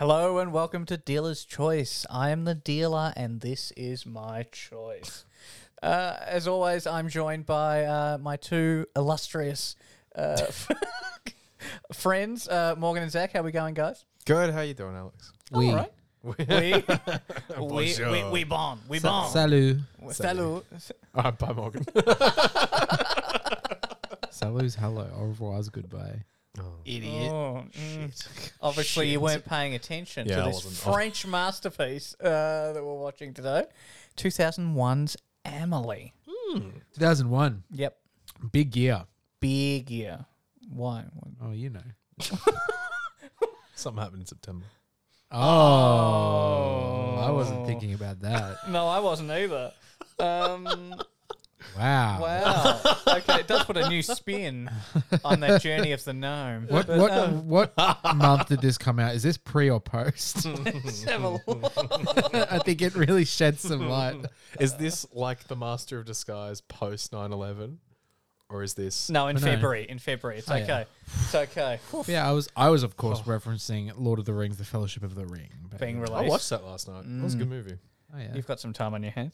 Hello and welcome to Dealer's Choice. I am the dealer and this is my choice. As always, I'm joined by my two illustrious friends, Morgan and Zach. How we going, guys? Good. How you doing, Alex? All right. We Bonjour. bon. We bon. Salut. Salut. Bye, Morgan. Salut's hello. Au revoir's goodbye. Idiot. Oh, obviously, you weren't paying attention Yeah, to I this wasn't. French masterpiece that we're watching today. 2001's Amelie. 2001. Yep. Big year. Big year. Why? Oh, you know. Something happened in September. Oh. I wasn't thinking about that. No, I wasn't either. Wow. Wow. Okay, it does put a new spin on that journey of the gnome. What month did this come out? Is this pre or post? Let's have a look. I think it really sheds some light. Is this like The Master of Disguise post 9/11? Or is this... No, in No. February. In February. It's Oh, okay. yeah. It's okay. Yeah, I was of course referencing Lord of the Rings: The Fellowship of the Ring. But Being yeah. released. I watched that last night. It was a good movie. Oh, yeah. You've got some time on your hands.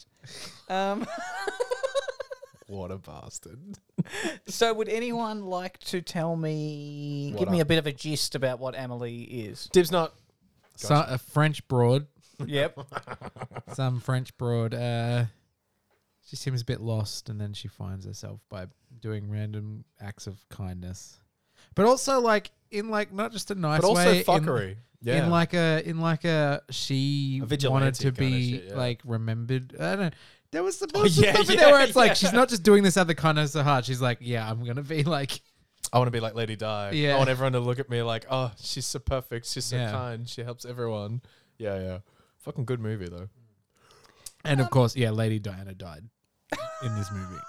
What a bastard. So would anyone like to tell me, What give me up? a bit of a gist about what Amelie is? Dib's not... So, a French broad. Yep. Some French broad. She seems a bit lost, and then she finds herself by doing random acts of kindness, but also like in like not just a nice But also way, fuckery. In like a she A wanted vigilante to kinda be shit, yeah. like remembered. I don't know. There was some yeah, stuff in yeah, there where it's yeah. like she's not just doing this out of the kindness of her heart. She's like, yeah, I'm gonna be like, I want to be like Lady Di. Yeah. I want everyone to look at me like, oh, she's so perfect. She's so Yeah. kind. She helps everyone. Yeah, yeah. Fucking good movie, though. and of course, yeah, Lady Diana died in this movie.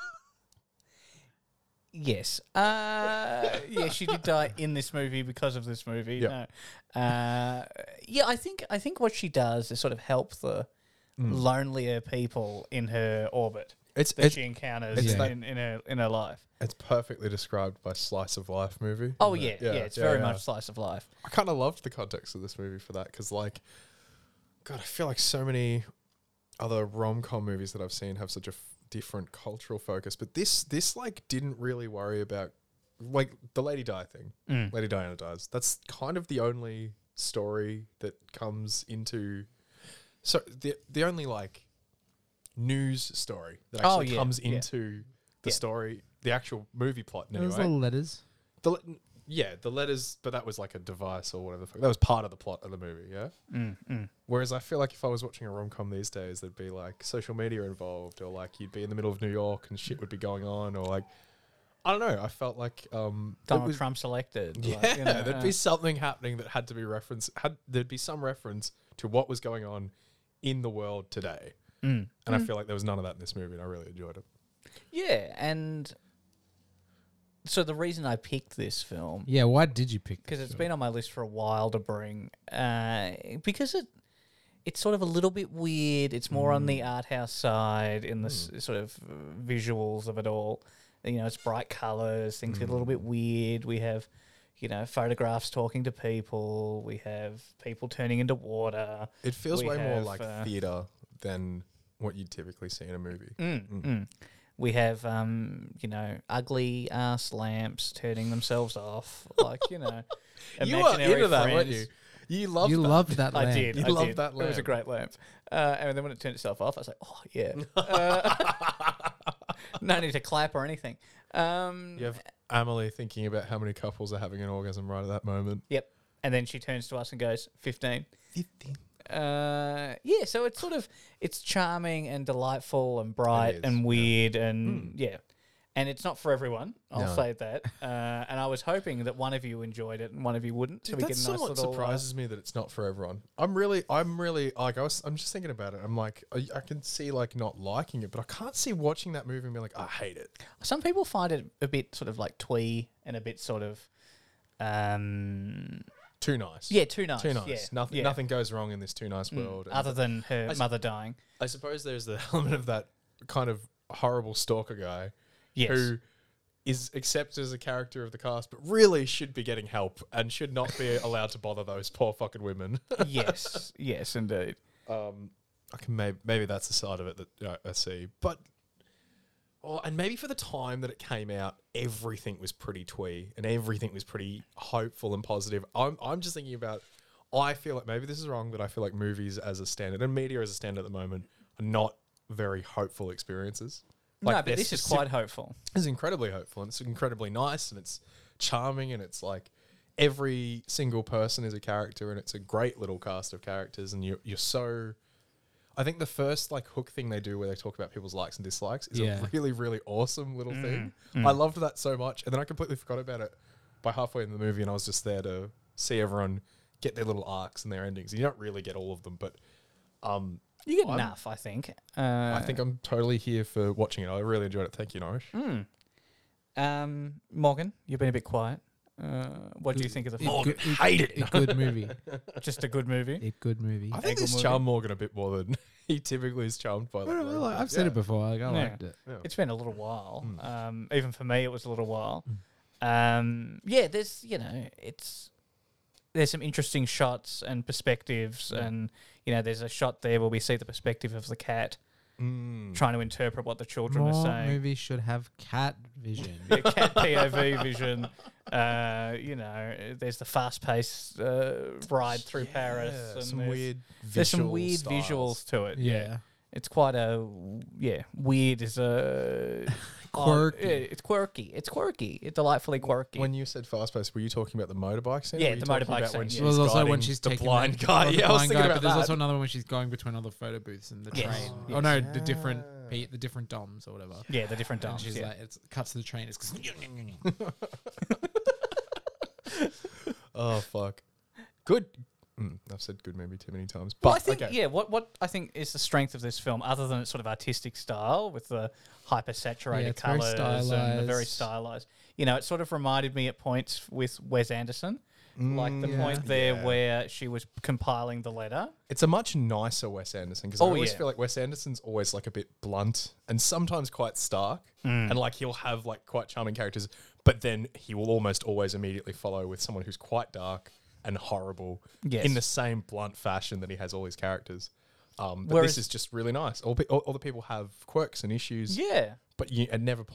Yes. Yeah, she did die in this movie because of this movie. Yep. No. Yeah, I think what she does is sort of help the lonelier people in her orbit It's that it's, she encounters it's in, like- in her life. it's perfectly described by Slice of Life movie. Oh isn't yeah, it? yeah, it's very much slice of life. I kind of loved the context of this movie for that because, like, God, I feel like so many other rom-com movies that I've seen have such a different cultural focus, but this like didn't really worry about like the Lady Di thing. Lady Diana dies. That's kind of the only story that comes into. So the only like news story that Oh, actually yeah, comes yeah. into the Yeah. story, the actual movie plot. Those Anyway, little letters. the letters, but that was like a device or whatever the fuck. That was part of the plot of the movie, yeah? Whereas I feel like if I was watching a rom-com these days, there'd be like social media involved, or like you'd be in the middle of New York and shit would be going on, or like, I don't know, I felt like... Donald Trump's elected. Yeah, like, you know, there'd be something happening that had to be there'd be some reference to what was going on in the world today. And I feel like there was none of that in this movie, and I really enjoyed it. yeah, and so the reason I picked this film Yeah, why did you pick? because this it's film? been on my list for a while to bring, because it's sort of a little bit weird. It's more on the art house side in the sort of visuals of it all. You know, it's bright colours. Things get a little bit weird. We have, you know, photographs talking to people. We have people turning into water. It feels We way more have, like theatre than what you'd typically see in a movie. We have, you know, ugly ass lamps turning themselves off. Like, you know, You were imaginary into that, weren't friends. you? You loved You that. loved that I lamp. did. You I loved did. that It was a lamp. great lamp. And then when it turned itself off, I was like, oh, yeah. No need to clap or anything. You have Amelie thinking about how many couples are having an orgasm right at that moment. Yep. And then she turns to us and goes, 15. 15. Yeah, so it's sort of, it's charming and delightful and bright is, and yeah. weird and, yeah. And it's not for everyone, I'll No. say that. And I was hoping that one of you enjoyed it and one of you wouldn't. Dude, we that get a nice somewhat little, surprises me that it's not for everyone. I'm really like I'm just thinking about it. I'm like I can see like not liking it, but I can't see watching that movie and be like I hate it. Some people find it a bit sort of like twee and a bit sort of, Too nice. yeah, too nice. Too nice. Yeah. Nothing goes wrong in this too nice world. And Other than her I s- mother dying. I suppose there's the element of that kind of horrible stalker guy Yes. who is accepted as a character of the cast, but really should be getting help and should not be allowed to bother those poor fucking women. Yes, yes, indeed. I can maybe that's the side of it that I see, but and maybe for the time that it came out, everything was pretty twee and everything was pretty hopeful and positive. I'm just thinking about. I feel like maybe this is wrong, but I feel like movies as a standard and media as a standard at the moment are not very hopeful experiences. No, Like but this is quite hopeful. It's incredibly hopeful and it's incredibly nice and it's charming and it's like every single person is a character and it's a great little cast of characters and you're so. I think the first like hook thing they do where they talk about people's likes and dislikes is a really, really awesome little thing. I loved that so much. And then I completely forgot about it by halfway in the movie and I was just there to see everyone get their little arcs and their endings. You don't really get all of them, but You get enough, I think. I think I'm totally here for watching it. I really enjoyed it. Thank you, Norris. Morgan, you've been a bit quiet. What do you think of the film? Hated it. A good movie. Just a good movie. A good movie. I think this movie. charmed Morgan a bit more than he typically is charmed by. I've said it before. Like, I liked it. Yeah. It's been a little while. Even for me, it was a little while. There's there's some interesting shots and perspectives, and there's a shot there where we see the perspective of the cat trying to interpret what the children are More saying. movies should have cat vision. Yeah, cat POV vision. There's the fast-paced ride through Paris. And there's some weird visuals to it. Yeah. It's quite weird is a Quirky. it's quirky. It's quirky. It's delightfully quirky. When you said fast pace, were you talking about the motorbike scene? Yeah, Or were you the talking motorbike about scene, when yeah. she's Well, there's also when guiding she's the taking blind guy. Yeah, I was thinking but about there's that. also another one when she's going between all the photo booths and the Yes. train. Yes. Oh no, the different doms or whatever. Yeah, the different And dance. she's Yeah. like, it cuts to the train. It's Oh fuck. Good. I've said good maybe too many times. But Well, I think okay. what I think is the strength of this film, other than its sort of artistic style with the hyper saturated it's very colours and the very stylized. stylized, it sort of reminded me at points with Wes Anderson, like the Yeah. point there Yeah. where she was compiling the letter. It's a much nicer Wes Anderson because I Oh, always yeah. feel like Wes Anderson's always like a bit blunt and sometimes quite stark, and like he'll have like quite charming characters, but then he will almost always immediately follow with someone who's quite dark and horrible Yes. in the same blunt fashion that he has all his characters. But Whereas- this is just really nice. All the people have quirks and issues, Yeah. but you at never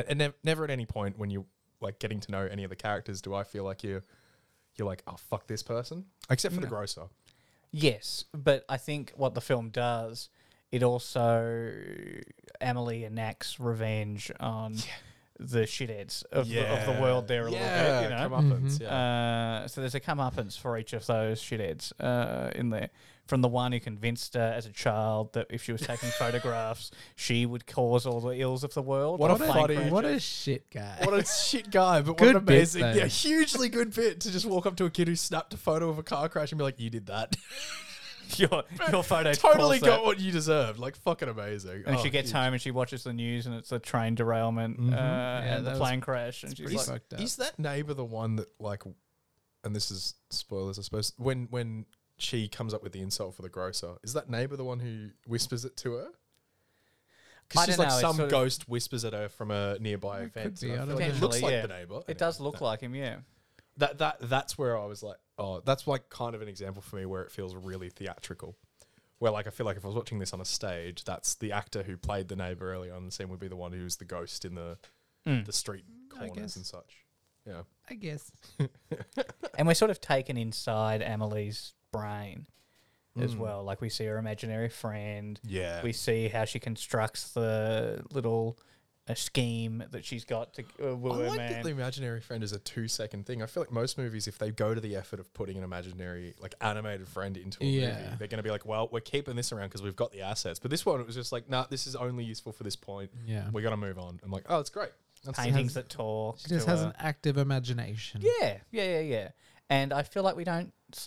at any point when you like getting to know any of the characters do I feel like you're like, oh fuck this person, except for the grocer. Yes, but I think what the film does, it also Amelie enacts revenge on the shitheads of the world there a little bit, comeuppance, yeah. So there's a comeuppance for each of those shitheads in there. From the one who convinced her as a child that if she was taking photographs, she would cause all the ills of the world. What a Plane funny- crashes. What a shit guy. What a shit guy, but Good what an bit, amazing, though. hugely good bit to just walk up to a kid who snapped a photo of a car crash and be like, "You did that." your photo Totally calls that. got what you deserved. Like fucking amazing. And Oh, she gets huge. home and she watches the news and it's a train derailment and the that was plane crash. And she's pretty like, fucked up. Is that neighbor the one that like? And this is spoilers, I suppose. When she comes up with the insult for the grocer, is that neighbor the one who whispers it to her? I Because she's don't like know, it's some sort of- ghost whispers at her from a nearby It could fence. be, and I I don't feel like it know. looks like the Potentially, neighbor. it does look like him, yeah. That's where I was like, oh, that's like kind of an example for me where it feels really theatrical. Where like I feel like if I was watching this on a stage, that's the actor who played the neighbor earlier on the scene would be the one who's the ghost in the street corners guess. and such. Yeah. I guess. And we're sort of taken inside Amelie's brain as well. Like we see her imaginary friend. Yeah. We see how she constructs the little scheme that she's got to woo I her like man. that the imaginary friend is a 2-second thing. I feel like most movies, if they go to the effort of putting an imaginary, like animated friend into a movie, they're going to be like, well, we're keeping this around because we've got the assets. But this one, it was just like, nah, this is only useful for this point. Yeah. We got to move on. I'm like, oh, it's great. That's Paintings that talk. She just to has her. an active imagination. Yeah. And I feel like we don't see that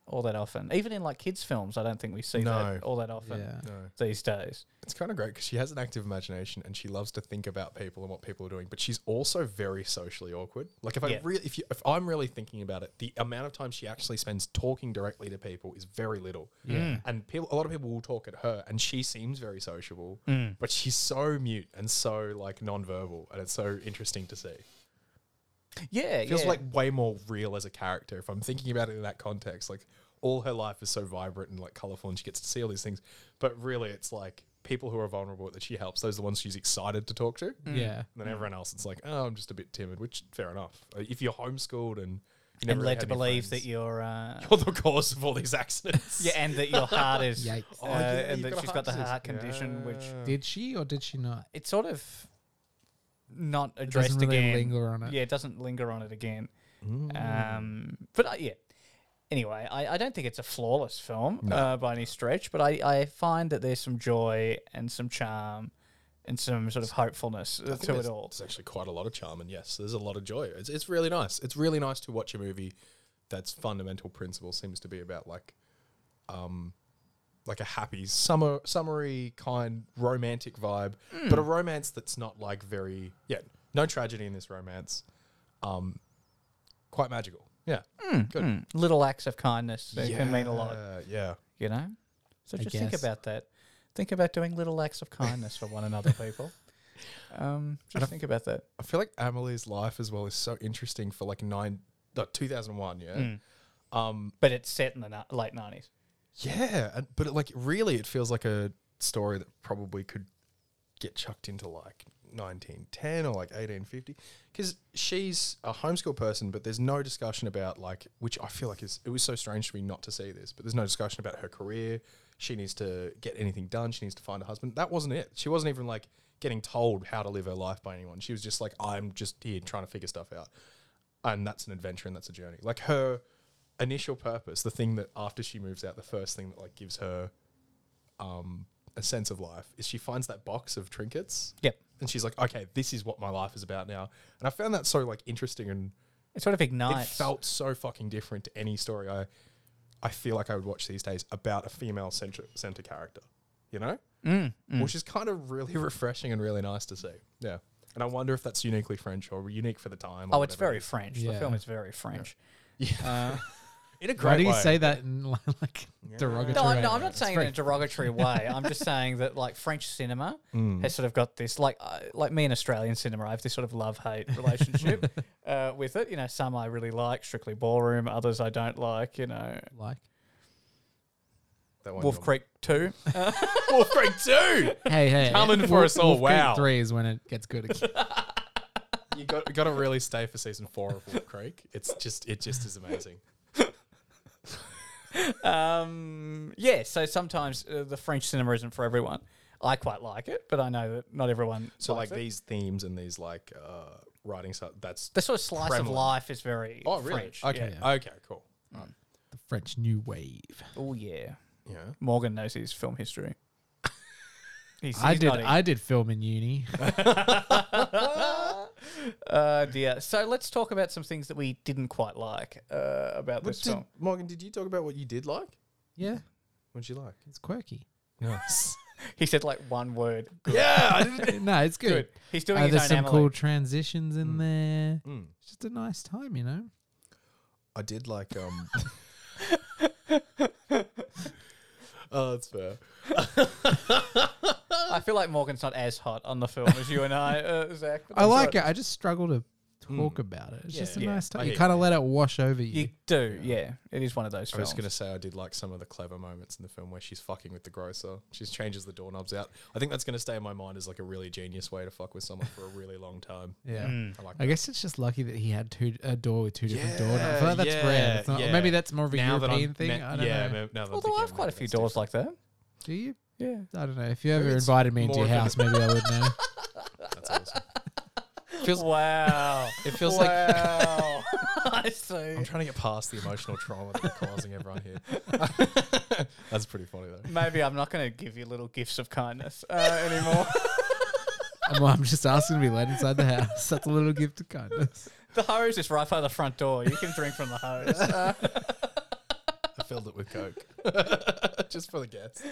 all that often. Even in like kids' films, I don't think we see No. that all that often Yeah. No. these days. It's kind of great because she has an active imagination and she loves to think about people and what people are doing, but she's also very socially awkward. Like Yeah. if I'm really thinking about it, the amount of time she actually spends talking directly to people is very little. Yeah. And a lot of people will talk at her, and she seems very sociable, Mm. but she's so mute and so like non-verbal, and it's so interesting to see. Yeah, It feels yeah. like way more real as a character if I'm thinking about it in that context. Like all her life is so vibrant and like colorful, and she gets to see all these things, but really it's like people who are vulnerable that she helps. Those are the ones she's excited to talk to. Yeah. And then everyone else, it's like, oh, I'm just a bit timid, which fair enough. If you're homeschooled and you and never really led to have any believe friends, that you're you're the cause of all these accidents. yeah, and that your heart is Yikes. and you've that got a she's got the disease. heart condition, which Did she or did she not? it's sort of not It addressed doesn't really again. linger on it. Yeah, it doesn't linger on it again. Mm. But yeah. Anyway, I don't think it's a flawless film No. by any stretch, but I find that there's some joy and some charm and some sort of hopefulness I think to there's, it all. There's actually quite a lot of charm, and yes, there's a lot of joy. It's really nice. It's really nice to watch a movie that's fundamental principle seems to be about like a happy summery kind romantic vibe, but a romance that's not like no tragedy in this romance. Quite magical. Yeah. Good. Little acts of kindness that can mean a lot, Yeah. you know? So I just think guess. about that. Think about doing little acts of kindness for one another, people. Just think about that. I feel like Amelie's life as well is so interesting for like 2001, yeah. But it's set in the late 90s. Yeah, but it feels like a story that probably could get chucked into like 1910 or like 1850, because she's a homeschool person, but there's no discussion about like, which I feel like it was so strange to me not to see this, but there's no discussion about her career. She needs to get anything done. She needs to find a husband. That wasn't it. She wasn't even like getting told how to live her life by anyone. She was just like, I'm just here trying to figure stuff out. And that's an adventure and that's a journey. Like her initial purpose, the thing that after she moves out, the first thing that like gives her a sense of life is she finds that box of trinkets. Yep. And she's like, okay, this is what my life is about now. And I found that so like interesting, and It sort of ignites. it felt so fucking different to any story I feel like I would watch these days about a female center character, you know? Which is kind of really refreshing and really nice to see. Yeah. And I wonder if that's uniquely French or unique for the time. Oh, or it's whatever very it is. French. The Yeah. film is very French. In a Why great do you way. say that in like derogatory? No, way? I'm not It's saying it in very- a derogatory way. I'm just saying that like French cinema Mm. has sort of got this like me and Australian cinema. I have this sort of love-hate relationship with it. You know, some I really like, Strictly Ballroom. Others I don't like. You know, like. That one Wolf you're- Creek 2. Wolf Creek 2! Hey, Coming for us all, Wolf Creek wow. 3 is when it gets good again. You got to really stay for season 4 of Wolf Creek. It just is amazing. Yeah, so sometimes the French cinema isn't for everyone. I quite like it, but I know that not everyone. So likes like it. these themes and these like writing stuff, that's the sort of slice prevalent. of life is very French. Okay, Yeah. okay, cool. The French New Wave. Oh yeah. Yeah. Morgan knows his film history. He's nodding. I did film in uni. Dear. So let's talk about some things that we didn't quite like about this film. Morgan, did you talk about what you did like? Yeah, What did you like? it's quirky. Nice. He said like one word. Good. Yeah, I didn't. No, it's good. Good. He's doing his There's own some Emily. cool transitions in there. Mm. It's just a nice time, you know. I did like Oh, that's fair. I feel like Morgan's not as hot on the film as you and I, Zach. but I that's like right. it. I just struggle to talk about it. It's Yeah. just a Yeah. nice I time. hear You kind of you. let it wash over you. You do, yeah. It is one of those I films. was going to say I did like some of the clever moments in the film where she's fucking with the grocer. She changes the doorknobs out. I think that's going to stay in my mind as like a really genius way to fuck with someone for a really long time. Yeah. I like I guess it's just lucky that he had a door with two different Yeah, doors. I feel like that's yeah, rare. It's not, yeah. maybe that's more of a Now that European I'm thing. I don't know. now that Although I have quite a few doors like that. Do you? Yeah. I don't know. If you ever Maybe it's invited me into more your of an- house, maybe I would know. That's awesome. Wow. It feels like Wow. I see. I'm trying to get past the emotional trauma that we're causing everyone here. That's pretty funny though. Maybe I'm not going to give you little gifts of kindness anymore. Well, I'm just asking to be let inside the house. That's a little gift of kindness. The hose is right by the front door. You can drink from the hose. filled it with Coke. Just for the guests.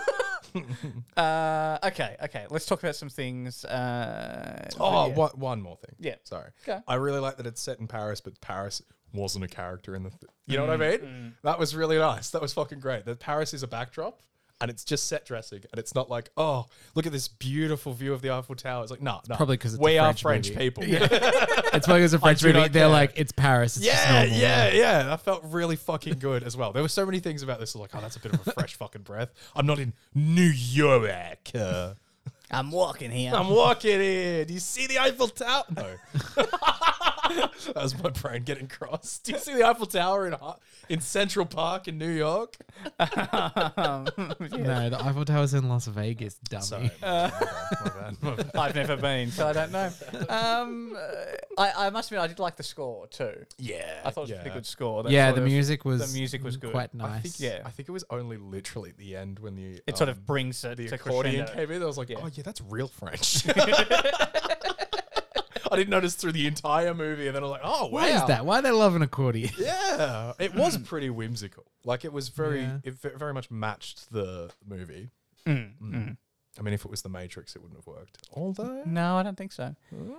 Okay. Let's talk about some things. One more thing. Yeah. Sorry. Okay. I really like that it's set in Paris, but Paris wasn't a character in the... you know what I mean? That was really nice. That was fucking great. That Paris is a backdrop, and it's just set dressing, and it's not like, oh, look at this beautiful view of the Eiffel Tower. It's like, no. Probably 'cause it's a we are French French movie. people. It's because it's a French do movie. not They're care. like, it's Paris. It's just Yeah, normal. yeah. That felt really fucking good as well. There were so many things about this. Like, oh, that's a bit of a fresh fucking breath. I'm not in New York. I'm walking here. I'm walking in. Do you see the Eiffel Tower? No. That was my brain getting crossed. Do you see the Eiffel Tower in Central Park in New York? No, the Eiffel Tower's in Las Vegas, dummy. Sorry. My bad. I've never been, so I don't know. I must admit, I did like the score too. Yeah. I thought it was a pretty good score. That Yeah, sort the of- music was good. quite I nice. think, I think it was only literally at the end when the It sort of brings it the to accordion crescendo. came in. I was like, Yeah. oh yeah, that's real French. I didn't notice through the entire movie, and then I'm like, oh wow, Why is that? Why they love an accordion? Yeah, it was pretty whimsical. Like it was very, Yeah. very much matched the movie. Mm. I mean, if it was The Matrix, it wouldn't have worked. Although, No, I don't think so.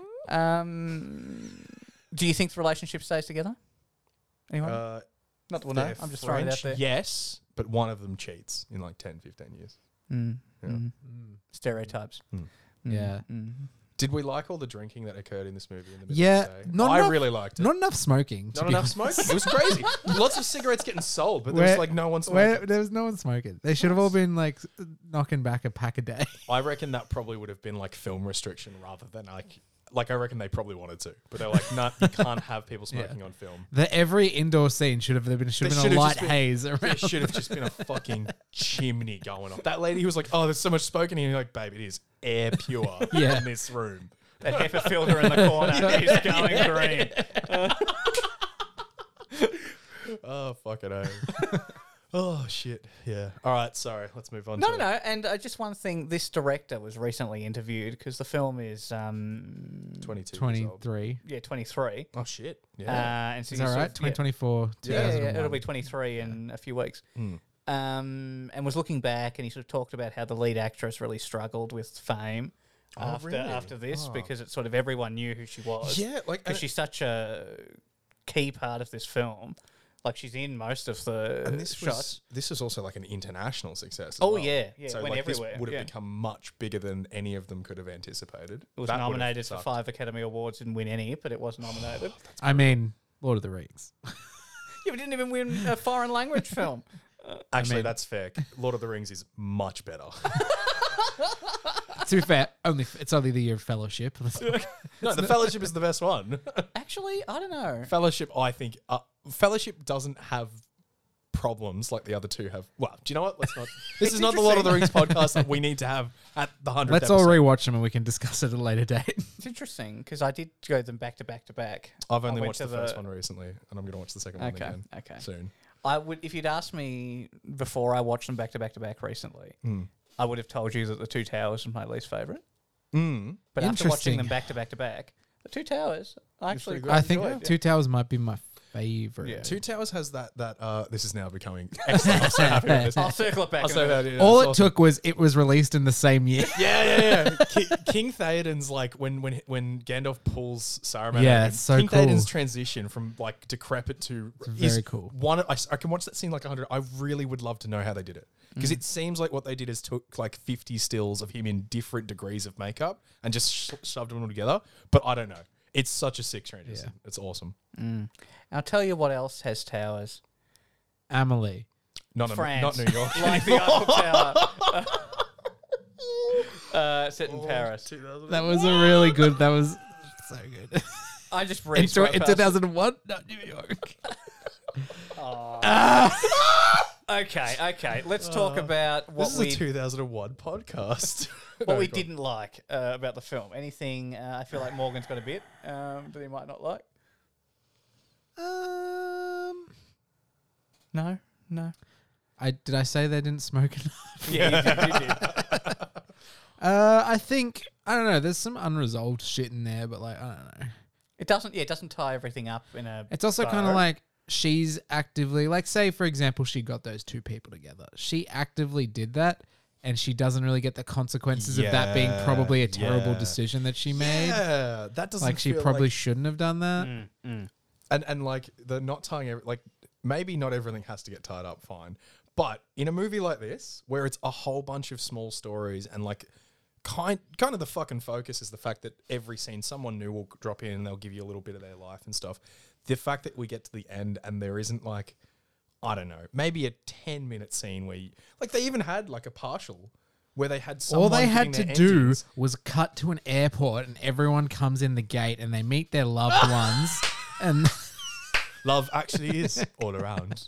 Do you think the relationship stays together? Anyone? Not that we'll know. they're I'm just throwing it out French, there. yes, but one of them cheats in like 10, 15 years. Yeah. Stereotypes. Yeah. Did we like all the drinking that occurred in this movie? In the middle Yeah, of the day? not I enough- really liked it. Not enough smoking. to Not be enough honest. smoking. It was crazy. Lots of cigarettes getting sold, but there was like no one Where smoking. there was no one smoking. They should have all been like knocking back a pack a day. I reckon that probably would have been like film restriction rather than like I reckon they probably wanted to, but they're like, no, you can't have people smoking on film. Every indoor scene should have been a should've light just been- haze There around. should have just been a fucking chimney going off. That lady who was like, oh, there's so much smoke in here. You're like, babe, it is air pure Yeah. in this room. That HEPA filter in the corner is going green. Oh, fuck it, oh, shit. Yeah. All right, sorry. Let's move on No, to no. And just one thing. This director was recently interviewed because the film is 22 years old. 23. 23. Oh, shit. Yeah. And so Is you that sort right? of- 2024. Yeah, 2001. it'll be 23 in a few weeks. Mm. And was looking back, and he sort of talked about how the lead actress really struggled with fame really? after this Oh. because it's sort of everyone knew who she was. Yeah, like... because she's such a key part of this film. Like she's in most of the And shots. this was also like an international success. As Oh, well. yeah, So went like everywhere, this would have yeah. become much bigger than any of them could have anticipated. It was That would have nominated for sucked. 5 Academy Awards, didn't win any, but it was nominated. I mean, Lord of the Rings. Yeah, we didn't even win a foreign language film. Actually, mean- that's fair. Lord of the Rings is much better. To be fair, it's only the year of Fellowship. No, the Fellowship is the best one. Actually, I don't know. Fellowship, I think, Fellowship doesn't have problems like the other two have. Well, do you know what? Let's not. This is not the Lord of the Rings podcast that we need to have at the 100th Let's all episode. rewatch them and we can discuss it at a later date. It's interesting because I did go them back to back to back. I've I only went watched to the first one recently, and I'm going to watch the second one Okay, again okay. soon. I would, if you'd asked me before I watched them back to back recently, I would have told you that the Two Towers was my least favorite. Mm. But after watching Interesting. them back to back, the Two Towers, I actually pretty good. quite I think enjoyed. Two Towers might be my favorite. Yeah. Two Towers has that. This is now becoming excellent. I'm so happy with this. I'll circle it back. I'll in say a that. minute. Yeah, All that's it awesome. took was it was released in the same year. Yeah. King Theoden's like when Gandalf pulls Saruman. Yeah, open, it's so King cool. Theoden's transition from like decrepit to very cool. One, I can watch that scene like 100. I really would love to know how they did it because it seems like what they did is took like 50 stills of him in different degrees of makeup and just shoved them all together. But I don't know. It's such a sick transition. Yeah. It's awesome. I'll tell you what else has towers. Amelie. Not France. New York. Like the Eiffel Tower. Set in Paris. That was a really good. That was so good. I just in breezed right in past it. 2001, not New York. Okay. Let's talk about what This is we a 2001 podcast. what we didn't like about the film. Anything I feel like Morgan's got a bit that he might not like. No. Did I say they didn't smoke enough? Yeah, you did. I think I don't know. There's some unresolved shit in there, but like I don't know. It doesn't tie everything up in a. It's also kind bow. of like she's actively, like, say, for example, she got those two people together. She actively did that, and she doesn't really get the consequences of that being probably a terrible decision that she made. Yeah, that doesn't Like, she feel probably like, shouldn't have done that. and like the not tying like maybe not everything has to get tied up, fine. But in a movie like this, where it's a whole bunch of small stories and like kind of the fucking focus is the fact that every scene someone new will drop in and they'll give you a little bit of their life and stuff. The fact that we get to the end and there isn't like, I don't know, maybe a 10-minute scene where you, like they even had like a partial where they had someone All they had to getting their do endings. was cut to an airport and everyone comes in the gate and they meet their loved ones. And Love actually is all around.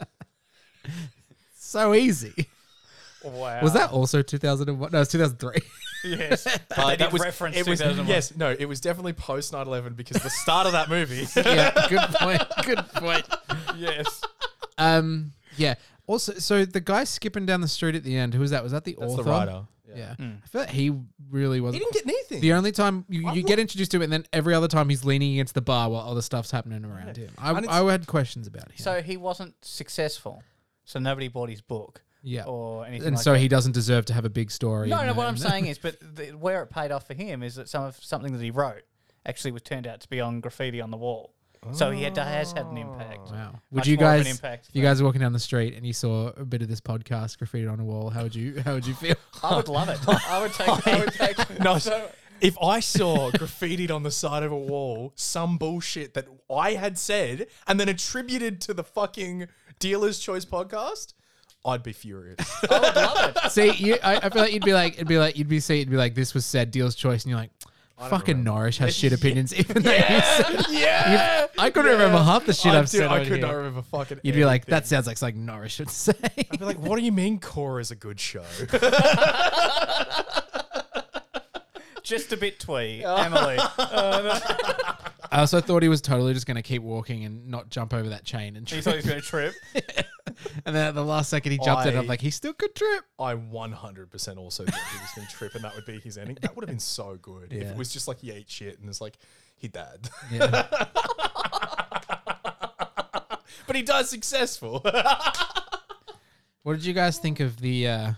so easy. Wow. Was that also 2001? No, it was 2003. Yes. They did reference it was 2001. yes, no, it was definitely post 9/11 because the start of that movie. Yeah, good point. Good point. Yes, Yeah. Also, so the guy skipping down the street at the end, who was that? Was that the that's author? the writer. Yeah. I feel like he really He wasn't. didn't get anything. The only time you get introduced to him, and then every other time he's leaning against the bar while other stuff's happening around him. I had questions about him. So he wasn't successful. So nobody bought his book. Yeah. Or anything And like so that. he doesn't deserve to have a big story. No, in no. the- What I'm saying is, but where it paid off for him is that something that he wrote actually was turned out to be on graffiti on the wall. So he has had an impact. Wow. Would Much you more of an guys, impact if you than- guys were walking down the street and you saw a bit of this podcast graffitied on a wall, how would you feel? I would love it. I would take. No, if I saw graffitied on the side of a wall some bullshit that I had said and then attributed to the fucking Dealer's Choice podcast, I'd be furious. I would love it. See, I feel like it'd be like, this was said Deal's Choice, and you're like, fucking Norris has shit opinions, even though you said, Yeah, I couldn't remember half the shit I've said. I over could here. not remember fucking. You'd be like, anything. that sounds like something Norris should say. I'd be like, what do you mean Core is a good show? Just a bit twee, Emily. I also thought he was totally just going to keep walking and not jump over that chain and He trip. thought he was going to trip. And then at the last second he jumped it. I'm like, he still could trip. I 100% also thought he was going to trip and that would be his ending. That would have been so good if Yeah. it was just like he ate shit and it's like he died. Yeah. But he died successful. What did you guys think of the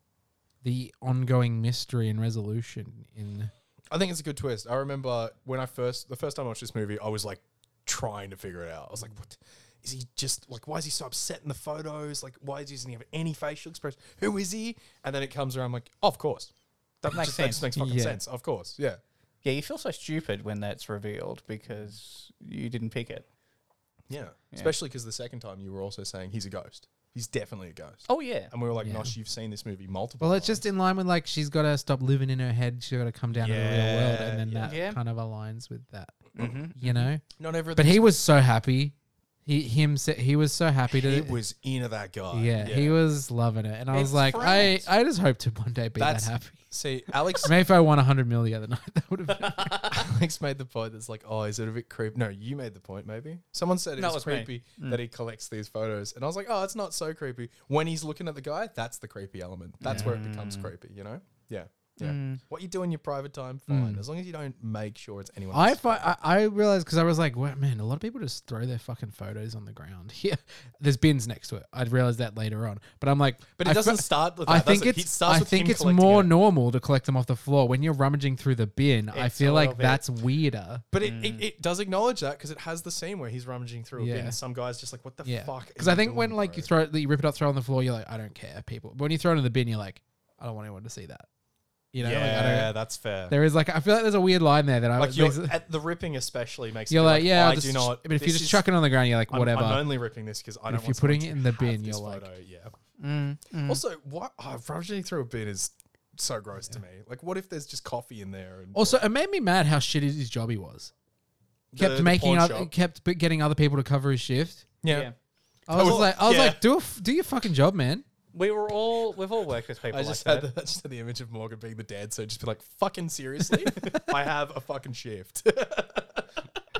ongoing mystery and resolution in? I think it's a good twist. I remember when the first time I watched this movie, I was like trying to figure it out. I was like, what is he just like, why is he so upset in the photos? Like, why doesn't he have any facial expression? Who is he? And then it comes around, I'm like, oh, of course. That Makes just sense. makes fucking Yeah. sense. Of course. Yeah. Yeah, you feel so stupid when that's revealed because you didn't pick it. Yeah. Especially because the second time you were also saying he's a ghost. He's definitely a ghost. Oh yeah. And we were like, Yeah. Nosh, you've seen this movie multiple Well, it's times. just in line with like she's got to stop living in her head. She's got to come down to the real world, and then Yeah. that Yeah. kind of aligns with that. Mm-hmm. You know. not everything. But he was so happy. He was so happy to. he was into that guy. Yeah, he was loving it, and I was It's like, friends. I just hope to one day be That's that happy. See, Alex Maybe if I won 100 mil the other night, that would have been. Alex made the point that's like, oh, is it a bit creepy? No, you made the point, maybe. Someone said it No, was it was me. creepy that he collects these photos. And I was like, oh, it's not so creepy. When he's looking at the guy, that's the creepy element. That's where it becomes creepy, you know? Yeah. Yeah. What you do in your private time, fine. As long as you don't make sure it's anyone else's I realized because I was like, well, man, a lot of people just throw their fucking photos on the ground. Yeah, there's bins next to it. I'd realized that later on, but I'm like, But it doesn't start with that, I does think it? He it's starts I with think him it's collecting more it. normal to collect them off the floor when you're rummaging through the bin. I It's feel a like little bit- that's weirder. But it does acknowledge that because it has the scene where he's rummaging through a bin Yeah. and some guy's just like, what the Yeah, fuck? because are I you think when doing, like bro? you throw it, you rip it up, throw it on the floor, you're like, I don't care, people. But when you throw it in the bin, you're like, I don't want anyone to see that. You know, like, I Yeah, don't, that's fair. there is like I feel like there's a weird line there that I Like makes you're, it- at the ripping especially makes you're me like, yeah, I I'll just, do not. But if you this just is- chuck it on the ground, you're like, whatever. I'm only ripping this because I But don't if want you're putting someone it in to the bin, have you're this like- photo, yeah. Also, what rummaging through a bin is so gross to me. Like, what if there's just coffee in there? And Also, it made me mad how shitty his job he was. Kept the making pawn other, shop? kept getting other people to cover his shift. yeah. I was Well, like, yeah. do your fucking job, man. We've all worked with people I like just that. had the image of Morgan being the dad, so just be like, fucking seriously, I have a fucking shift.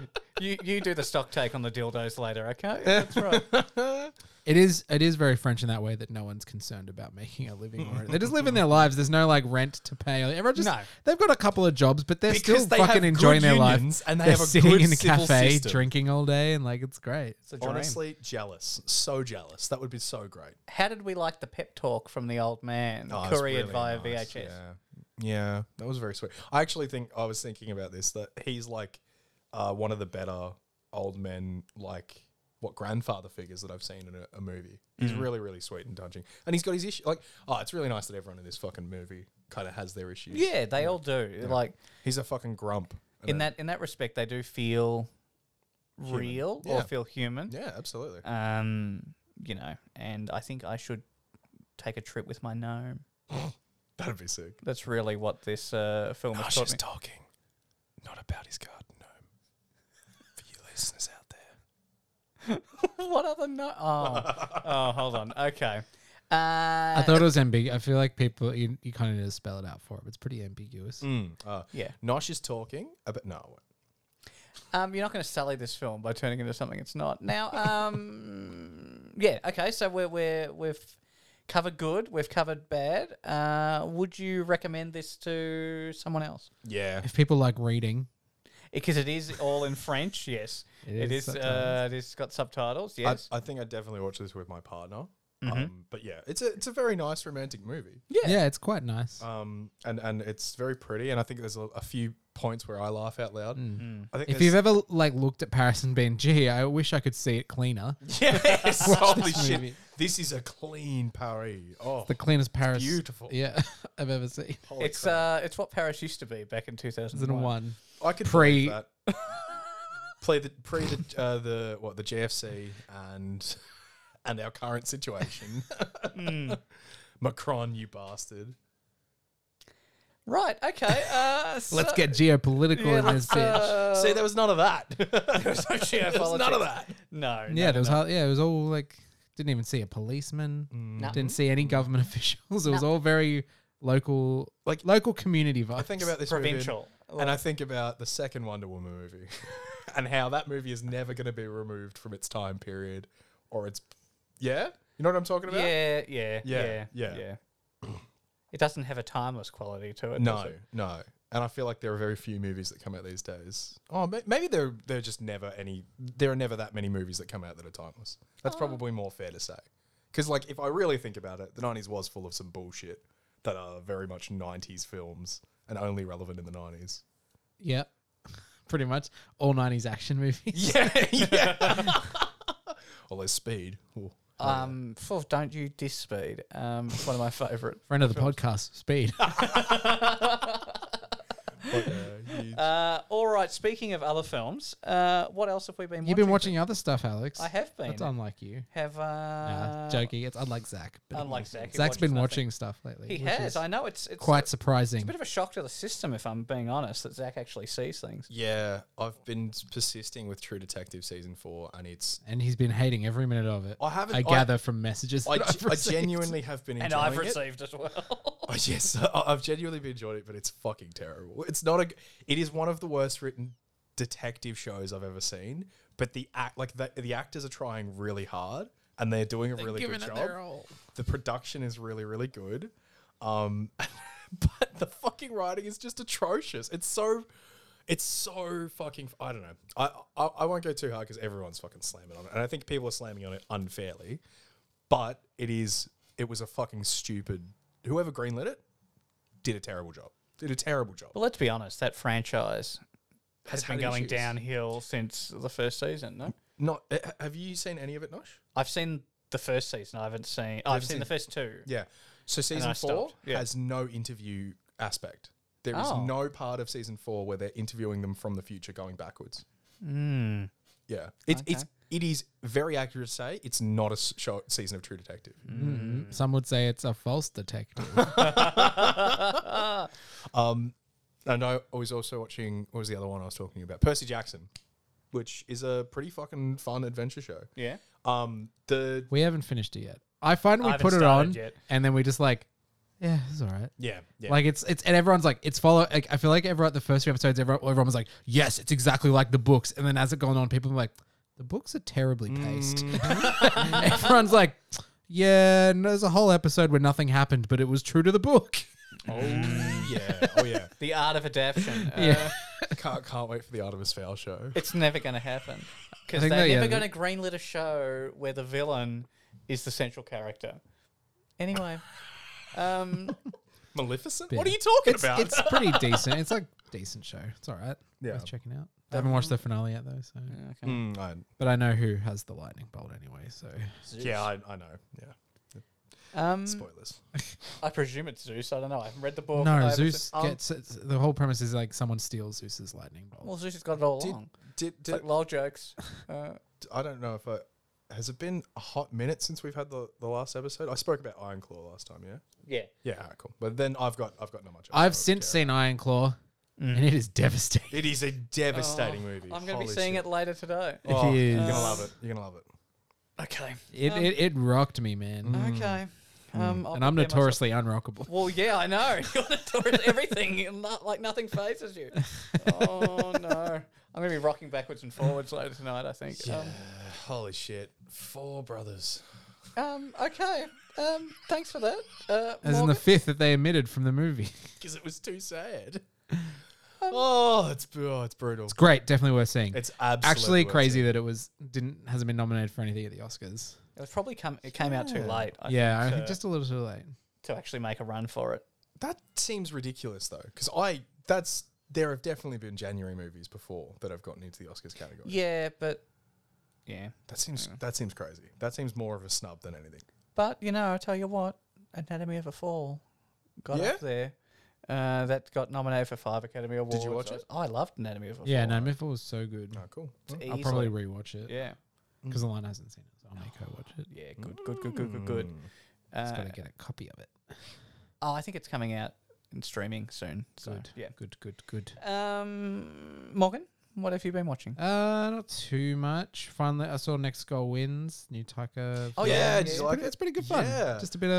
You do the stock take on the dildos later, okay? That's right. It is very French in that way that no one's concerned about making a living or they're just living their lives. There's no like rent to pay. Everyone just they've got a couple of jobs, but they're Because still they fucking have enjoying good their life. unions and they They're have a sitting good in a civil cafe system. drinking all day and like it's great. It's a dream. Honestly, jealous. So jealous. That would be so great. How did we like the pep talk from the old man, Oh, it's couriered really via nice. VHS? Yeah, that was very sweet. I actually think I was thinking about this that he's like one of the better old men, like what grandfather figures that I've seen in a movie. He's really, really sweet and touching, and he's got his issue. Like, it's really nice that everyone in this fucking movie kind of has their issues. Yeah, they all do. Like He's a fucking grump. in that respect, they do feel real or Yeah. feel human. Yeah, absolutely. You know, and I think I should take a trip with my gnome. That'd be sick. That's really what this film has taught me. talking, not about his garden gnome. For you listeners out there. What other no? Oh, hold on. Okay. I thought it was ambiguous. I feel like people you kind of need to spell it out for it. But it's pretty ambiguous. Yeah. Nosh is talking about no. I won't. You're not going to sully this film by turning it into something it's not. Now, yeah, okay. So we've covered good. We've covered bad. Would you recommend this to someone else? Yeah. If people like reading, Because it is all in French. Yes, It is It is got subtitles. Yes. I think I'd definitely watch this with my partner. But yeah, it's a very nice romantic movie. yeah, it's quite nice. And it's very pretty, and I think there's a few points where I laugh out loud. I think If you've ever like looked at Paris and been, gee, I wish I could see it cleaner. yes, holy this shit, movie. this is a clean Paris. Oh, The cleanest Paris, beautiful. yeah, I've ever seen. holy it's crap. it's what Paris used to be back in 2001. 2001. I could pre- believe that. the GFC and our current situation. Macron, you bastard. Right. Okay. Let's get geopolitical in this bitch. See, there was none of that. There's no geopolitics. none of that. No. Yeah, there was it was all like didn't even see a policeman. No. Didn't see any government officials. It was all very local, like local community vibes. I think about this Provincial. movie, and I think about the second Wonder Woman movie, and how that movie is never going to be removed from its time period, or its you know what I'm talking about? Yeah. Yeah. It doesn't have a timeless quality to it. does No, it? no. And I feel like there are very few movies that come out these days. Oh, maybe there are just never any. There are never that many movies that come out that are timeless. That's probably more fair to say. Because like, if I really think about it, the 90s was full of some bullshit that are very much 90s films and only relevant in the 90s. Yeah, pretty much all 90s action movies. Yeah. Well, there's Speed. Ooh. Don't you diss Speed? It's one of my favourite. Friend of the podcast, Speed. All right. Speaking of other films, what else have we been? You've been watching other stuff, Alex. I have been. That's unlike you. Have Joking. It's unlike Zach. but Unlike Zach, who Zach's watches been nothing. watching stuff lately. He which has. is I know it's quite It's surprising. a bit of a shock to the system, if I'm being honest, that Zach actually sees things. Yeah, I've been persisting with True Detective season 4, and it's. And he's been hating every minute of it. I haven't. I gather from messages. I, that I've I received. genuinely have been enjoying And I've it. received as well. Oh, yes, I've genuinely been enjoying it, but it's fucking terrible. It's not a. It is one of the worst written detective shows I've ever seen. But the actors are trying really hard, and they're doing a really good job. The production is really, really good, but the fucking writing is just atrocious. It's so fucking. I don't know. I won't go too hard because everyone's fucking slamming on it, and I think people are slamming on it unfairly. But it was a fucking stupid. Whoever greenlit it did a terrible job. Well, let's be honest. That franchise has been had going issues. downhill since the first season. No, Not. Have you seen any of it, Nosh? I've seen the first season. I haven't seen. I've seen the first two. Yeah. So I season 4 stopped. Yeah. has no interview aspect. There is Oh. no part of season 4 where they're interviewing them from the future going backwards. Yeah. It is very accurate to say it's not a season of True Detective. Some would say it's a false detective. And I was also watching, what was the other one I was talking about? Percy Jackson, which is a pretty fucking fun adventure show. Yeah. The We haven't finished it yet. I find we I haven't put it started on yet. and then we just like, Yeah, it's all right. Yeah, yeah. Like it's and everyone's like it's follow. Like, I feel like the first few episodes, everyone was like, yes, it's exactly like the books. And then as it gone on, people were like, the books are terribly paced. Everyone's like, yeah, and there's a whole episode where nothing happened, but it was true to the book. oh yeah, oh yeah. The art of adaptation. Yeah. Can't wait for the Artemis Fowl show. It's never going to happen. Because I they're think that, never yeah, going to greenlit a show where the villain is the central character. Anyway. Maleficent? Yeah. What are you talking It's about? it's pretty decent. It's like decent show. It's all right. Yeah. Worth checking out. I haven't watched the finale yet though, so Okay. but I know who has the lightning bolt anyway. So yeah, I know. Yeah. Spoilers. I presume it's Zeus. I don't know. I haven't read the book. I no, haven't Zeus seen- gets the whole premise is like someone steals Zeus's lightning bolt. Well, Zeus has got it all Did- along. Did, It's like lol jokes. I don't know if has it been a hot minute since we've had the last episode? I spoke about Ironclaw last time, yeah? Yeah. Yeah, alright, cool. But then I've got not much. else I've to since care seen Iron Claw, and it is devastating. about. It is a devastating movie. I'm going to be Holy seeing shit. it later today. Oh, It you're is. gonna love it. You're gonna love it. Okay. It rocked me, man. Okay. I'll And I'm prepare myself. notoriously unrockable. Well, yeah, I know. You're notorious everything. Like nothing phases you. Oh, no. I'm going to be rocking backwards and forwards later tonight, I think. Holy shit. 4 brothers. Okay. Thanks for that. As in the Morgan? 5th that they omitted from the movie. Because it was too sad. It's brutal. It's great, definitely worth seeing. It's absolutely actually worth crazy seeing. that it hasn't been nominated for anything at the Oscars. It was probably it came out too late. I I think, think just a little too late. to actually make a run for it. That seems ridiculous though, because there have definitely been January movies before that have gotten into the Oscars category. Yeah, but yeah. That seems crazy. That seems more of a snub than anything. But I tell you what, Anatomy of a Fall got Yeah? up there. That got nominated for 5 Academy Awards. you watch it? I loved Anatomy of a Fall. Yeah, no, Miffle was so good. Oh, cool. I'll probably rewatch it Yeah. because Alana hasn't seen it, so I'll make her watch it. Yeah, good. Just got to get a copy of it. I think it's coming out in streaming soon. So, Good. yeah. Good. Morgan, what have you been watching? Not too much. Finally, I saw Next Goal Wins, new Taika. Oh, film. yeah, did yeah. you like it? It's pretty good fun. Yeah. Just a bit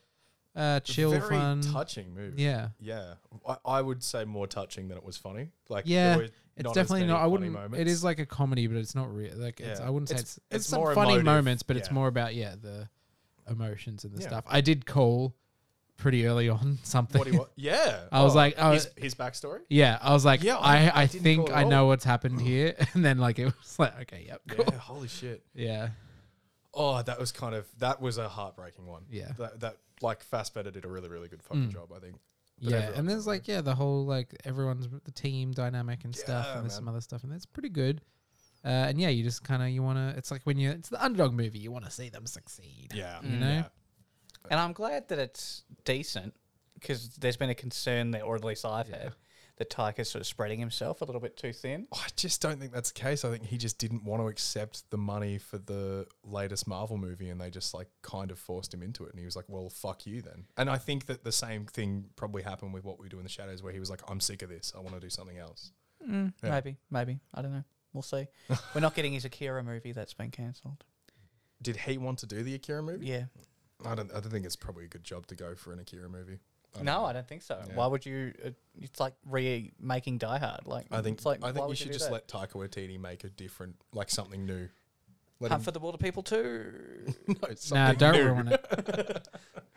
of chill Very fun. touching movie. Yeah. Yeah. I would say more touching than it was funny. Like, Yeah, there were It's not as definitely many not. I funny wit's moments. It is like a comedy, but it's not real. Like Yeah. I wouldn't say It's it's more some funny emotive. moments, but it's Yeah. more about the emotions and the Yeah. stuff. I did call pretty early on something. What do you want? Yeah. I was like, his backstory? yeah, I was like, Yeah, I didn't think call it I at know all. what's happened here, and then like it was like, okay, yep, cool. Yeah, holy shit. Yeah, Oh, that was a heartbreaking one. Yeah. That like Fassbender did a really, really good fucking job, I think. But yeah, everyone's and there's lovely. like the whole like everyone's the team dynamic and stuff, Yeah, and there's some man. other stuff, and it's pretty good. And yeah, you just kind of you want to. It's like when it's the underdog movie, you want to see them succeed. Yeah. you know. Yeah. And I'm glad that it's decent because there's been a concern there, or at least I've had, that Taika's sort of spreading himself a little bit too thin. I just don't think that's the case. I think he just didn't want to accept the money for the latest Marvel movie, and they just like kind of forced him into it. And he was like, "Well, fuck you then." And I think that the same thing probably happened with What We Do in the Shadows, where he was like, "I'm sick of this. I want to do something else." Yeah. Maybe. I don't know. We'll see. We're not getting his Akira movie that's been cancelled. Did he want to do the Akira movie? Yeah. I don't think it's probably a good job to go for an Akira movie. No, I don't think so. Yeah. Why would you? It's like remaking Die Hard. Like I think it's like I why think you would should do just that? let Taika Waititi make a different, like something new. Let Hunt him- for the Wilder People too. no, Nah, something don't new. ruin it.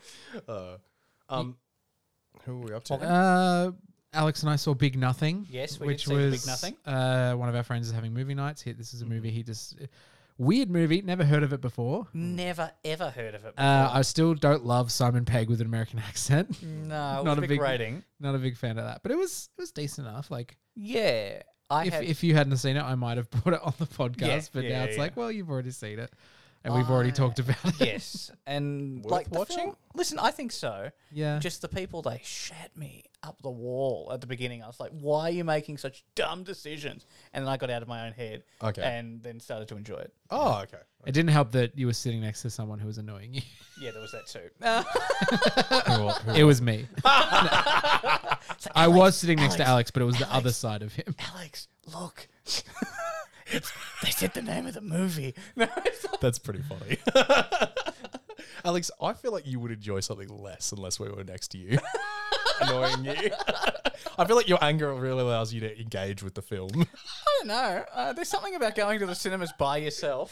Who are we up to? Alex and I saw Big Nothing. Yes, we which did see Big was Nothing. one of our friends is having movie nights. This is a movie he just weird movie. Never heard of it before. Never ever heard of it. Before. I still don't love Simon Pegg with an American accent. No, not a big rating. Not a big fan of that, but it was decent enough. Like Yeah, if you hadn't seen it, I might have brought it on the podcast. Yeah, but yeah, now it's yeah. like, well, you've already seen it, and we've already talked about it. yes, and Worth like the watching? film- listen, I think so. Yeah, Just the people they shat me up the wall at the beginning. I was like, why are you making such dumb decisions? And then I got out of my own head. Okay. And then started to enjoy it. Oh, okay. it didn't help that you were sitting next to someone who was annoying you. Yeah, there was that too. It was me. I was sitting next to Alex, but it was the other side of him. Alex, look. They said the name of the movie. No, it's like, That's pretty funny. Alex, I feel like you would enjoy something less unless we were next to you, annoying you. I feel like your anger really allows you to engage with the film. I don't know. There's something about going to the cinemas by yourself.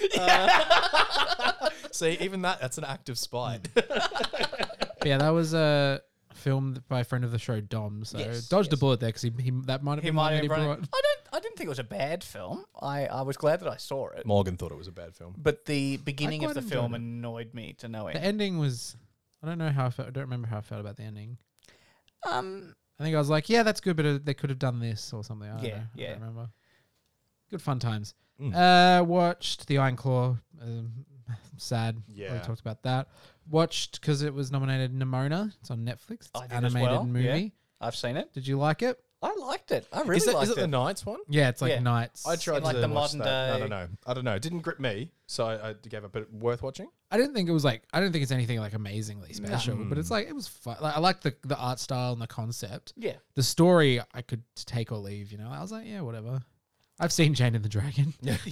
See, even that's an act of spite. But yeah, that was filmed by a friend of the show, Dom. So Yes, dodged a yes. bullet there because he that might have He been might one that have he run brought. it. I didn't think it was a bad film. I was glad that I saw it. Morgan thought it was a bad film. But the beginning of quite the film enjoyed it. annoyed me to no The end. ending was, I don't know how I felt. I don't remember how I felt about the ending. I Um, think I was like, yeah, that's good, but they could have done this or something. I don't Yeah, know. I yeah. don't remember. Good fun times. Mm. Watched The Iron Claw. Sad. Yeah. Already talked about that. Watched because it was nominated Nimona. It's on Netflix. It's I an did as animated well, movie. yeah. I've seen it. Did you like it? I liked it. I really Is liked it it. the Knights one? Yeah, it's like Yeah. Knights. I tried like to the watch modern that. day- I don't know. It didn't grip me, so I gave up. But worth watching. I didn't think it was like. I don't think it's anything like amazingly special, but it's like it was fun. Like I like the art style and the concept. Yeah. The story I could take or leave. You know, I was like, yeah, whatever. I've seen Jane and the Dragon.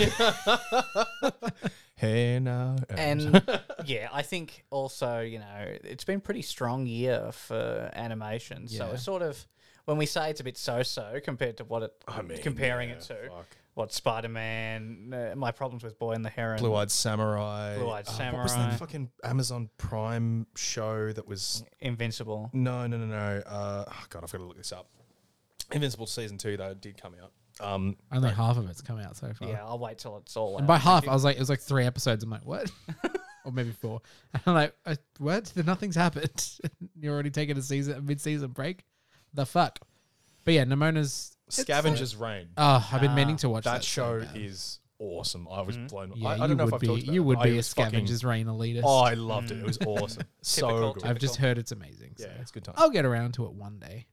Hey now. And yeah, I think also, it's been a pretty strong year for animation. So Yeah. it's sort of, when we say it's a bit so-so compared to what comparing it to, what Spider-Man, my problems with Boy and the Heron. Blue-Eyed Samurai. Blue-Eyed What was Samurai. that fucking Amazon Prime show that was? Invincible. No. Oh God, I've got to look this up. Invincible season 2 though did come out. Only half of it's come out so far. Yeah, I'll wait till it's all And out. by half, I was like, it was like 3 episodes. I'm like, what? Or maybe 4. And I'm like, what? Nothing's happened. You're already taking a mid-season break. The fuck? But yeah, Nimona's. Scavenger's Reign. Oh, I've been meaning to watch that. That show so bad. is awesome. I was blown. Yeah, I don't know if I've talked about you it, would but be it a was fucking- Scavenger's Reign elitist. Oh, I loved it. It was awesome. So Typical, good. I've just heard it's amazing. So. Yeah, it's a good time. I'll get around to it one day.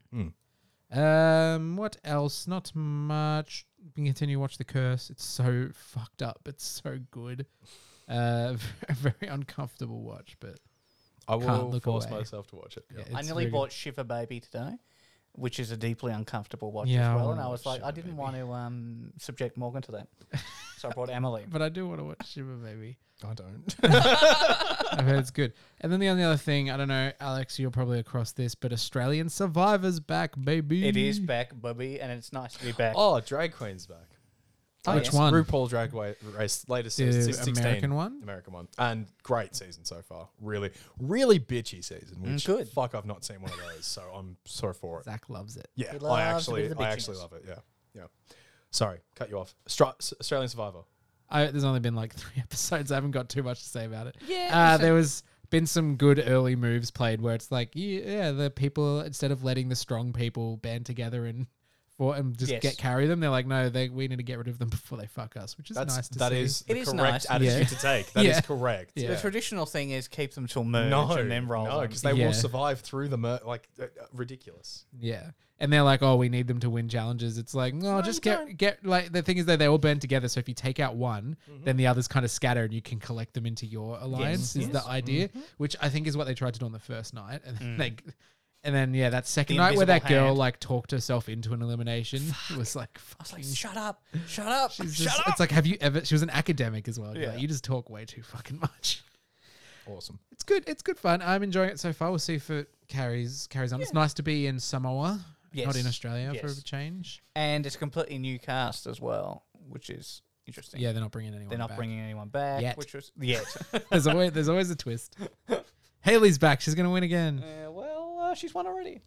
What else? Not much. We can continue to watch The Curse. It's so fucked up. It's so good. A very uncomfortable watch, but I Can't will look force away. myself to watch it. yeah, Yeah. I it's nearly very bought Shiver Baby today, which is a deeply uncomfortable watch Yeah, I as well. wanna And I was watch like, I Shiver didn't Baby. want to subject Morgan to that. So I brought Emily. good. But I do want to watch Shiver Baby. I don't. I've heard it's good. And then the only other thing, I don't know, Alex, you're probably across this, but Australian Survivor's back, baby. It is back, Bubby, and it's nice to be back. Oh, Drag Queen's back. Oh, Which yes. one? RuPaul Drag Race latest season, The 16. American one? American one. And great season so far. Really, really bitchy season. Which good. fuck, I've not seen one of those, so I'm sorry for it. Zach loves it. Yeah, He I loves a bit actually, of the I actually bitchiness. love it. Yeah. Sorry, cut you off. Australian Survivor. There's only been like 3 episodes. I haven't got too much to say about it. Yeah, There was been some good early moves played where it's like, yeah, the people, instead of letting the strong people band together and just Yes. carry them, they're like, no, we need to get rid of them before they fuck us, which is nice to That see. is It the is correct nice. attitude Yeah. to take. That is Yeah. correct. Yeah. The traditional thing is keep them till merge No, and then roll them. because they Yeah. will survive through the ridiculous. Yeah. And they're like, oh, we need them to win challenges. It's like, no, just you get like the thing is that they all band together. So if you take out one, then the others kind of scatter and you can collect them into your alliance. Is the idea, which I think is what they tried to do on the first night, and then that second The night where that invisible girl hand. like talked herself into an elimination was like, I was like, shut up, shut up, shut up. it's like, have you ever? She was an academic as well. You're Yeah. like, you just talk way too fucking much. Awesome. It's good. It's good fun. I'm enjoying it so far. We'll see if it carries on. It's nice to be in Samoa, not Yes. in Australia for Yes. a change. And it's a completely new cast as well, which is interesting. Yeah, they're not bringing anyone. They're not back. bringing anyone back, Yet. which was yet. There's always a twist. Haley's back. She's gonna win again. She's won already.